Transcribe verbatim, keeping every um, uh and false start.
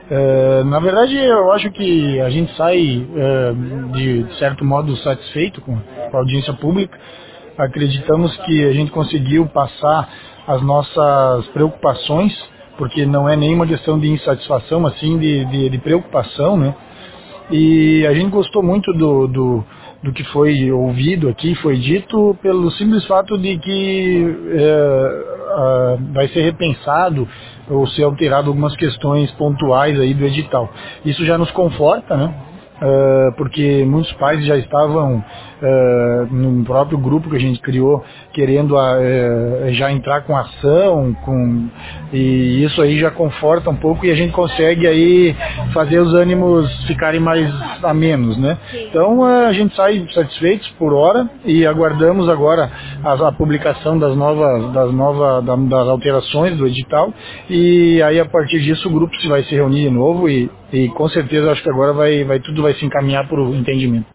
Uh, na verdade, eu acho que a gente sai, uh, de, de certo modo, satisfeito com, com a audiência pública. Acreditamos que a gente conseguiu passar as nossas preocupações, porque não é nenhuma questão de insatisfação, mas sim de, de, de preocupação, né? E a gente gostou muito do, do, do que foi ouvido aqui, foi dito, pelo simples fato de que é, a, vai ser repensado ou ser alterado algumas questões pontuais aí do edital. Isso já nos conforta, né? Uh, porque muitos pais já estavam uh, no próprio grupo que a gente criou querendo uh, já entrar com ação, com, e isso aí já conforta um pouco e a gente consegue aí fazer os ânimos ficarem mais amenos, né? Então uh, a gente sai satisfeitos por hora e aguardamos agora a, a publicação das novas, das, novas da, das alterações do edital, e aí a partir disso o grupo se vai se reunir de novo e, e com certeza acho que agora vai, vai tudo vai se encaminhar para o entendimento.